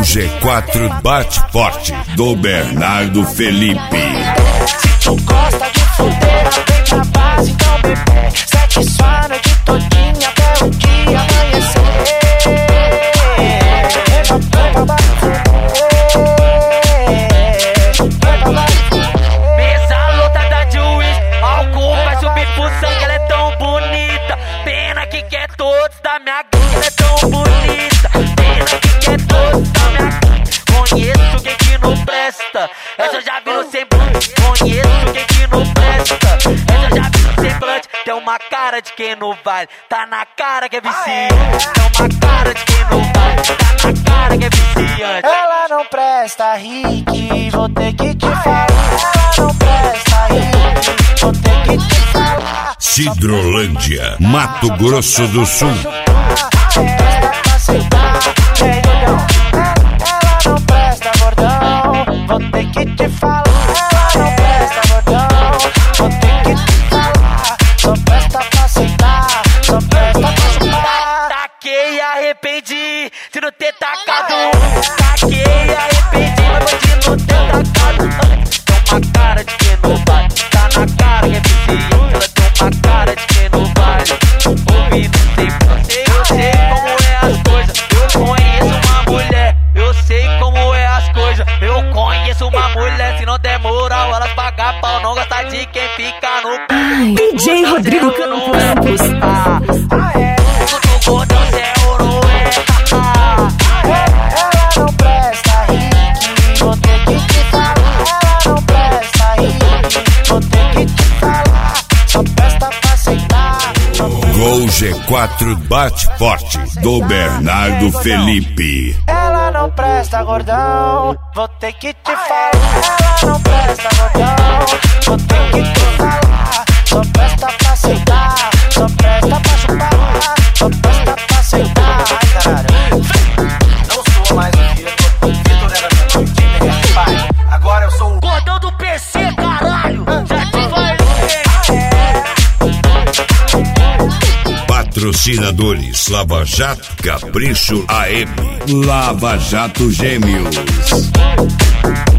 G4 Bate Forte, do Bernardo Felipe. Se tu gosta de fudeira, vem pra base, então bebê. Sexo a noite todinha até o dia amanhecer. Mesa lotada de uísque, álcool vai subir pro sangue, ela é tão bonita. Pena que quer todos da minha gangue, ela é tão bonita. Pena que quer todos da minha gangue. Conheço quem que não presta, essa eu já vi no semblante. Conheço quem que não presta, essa eu já vi no semblante. Tem uma cara de quem não vale, tá na cara que é viciante. Tem uma cara de quem não vale, tá na cara que é viciante. Ela não presta, Rick, vou ter que te falar. Ela não presta, Rick, vou ter que te falar. Cidrolândia, Mato Grosso do Sul. Ela não presta, gordão, vou ter que te falar. Ela não presta, gordão, vou ter que te falar. Só presta pra aceitar, só presta pra chupar. Taquei e arrependi de não ter tacado. Taquei e arrependi, mas vou de não ter tacado. Tem uma cara de quem não vale, tá na cara que é viciante. Ela tem uma cara de quem não vale. Ouvindo sempre, eu sei como é as coisas. Eu conheço uma mulher, eu sei como é as coisas. Eu conheço uma mulher, se não der moral, elas pagam pau. Não gosta de quem fica no pé. DJ Rodrigo Campos. O gordão cê é ouro, Ela não presta, Rick, vou ter que te falar. Ela não presta, Rick, vou ter que te falar. Só presta pra aceitar. Gol G4 Bate Forte, do Bernardo Felipe. Ela não presta, gordão, vou ter que te falar. Ela não presta, gordão, vou ter que te falar. Só presta pra aceitar, só presta pra chupar, só presta pra aceitar. Ai, caralho. Não sou mais o Vitor era meu time, pai. Agora eu sou o gordão do PC, caralho. Já te falei. Patrocinadores: Lava Jato, Capricho AM, Lava Jato Gêmeos.